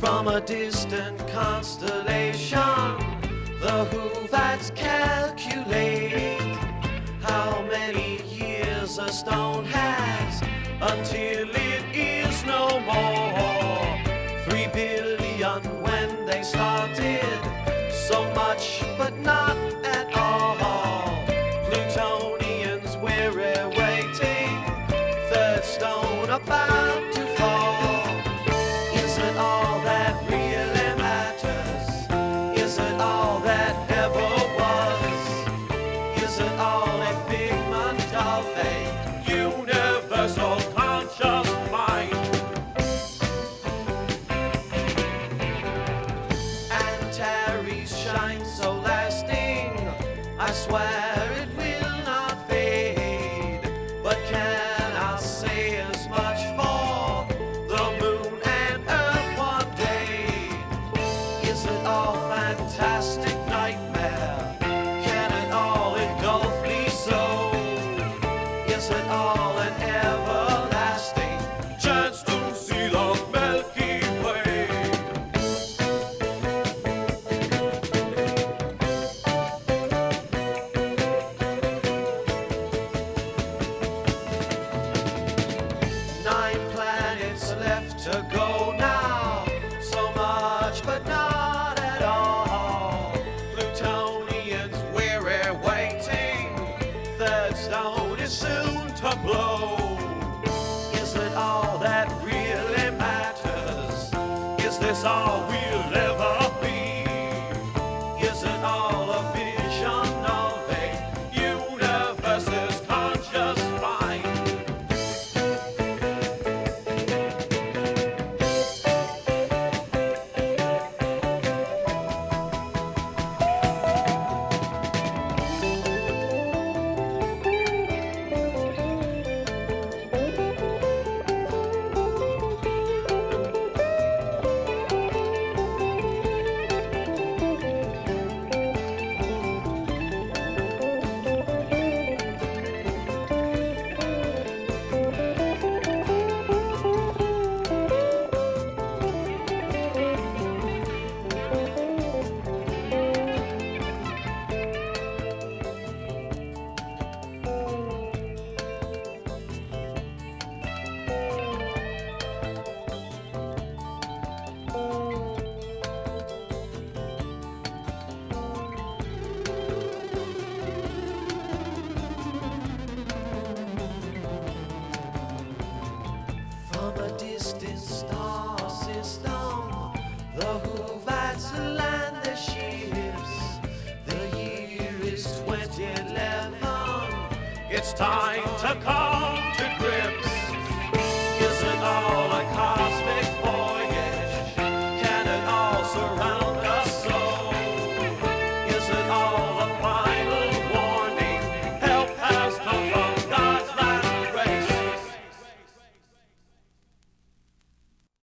From a distant constellation, the Whovats calculate how many years a stone has until it is no more. 3 billion when they started, so much but not at all. Plutonians, we're awaiting third stone about to fall. Is it all that really matters? Is it all that ever was? Is it all a figment of a universal conscious mind? Antares shine so lasting, I swear it will not fade. But can I say as much for the moon and earth one day? Is it all fantastic nightmare? Can it all engulf me so? Is it all an everlasting chance to see the Milky Way? Nine planets left to go now, so much but not at all. Plutonians, we're awaiting third stone is soon to blow. Is it all that really matters? Is this all we'll ever be? Is it all a vision of a universe's conscious mind? From a distant star system, the Whovats land their ships. The year is 2011. It's time to call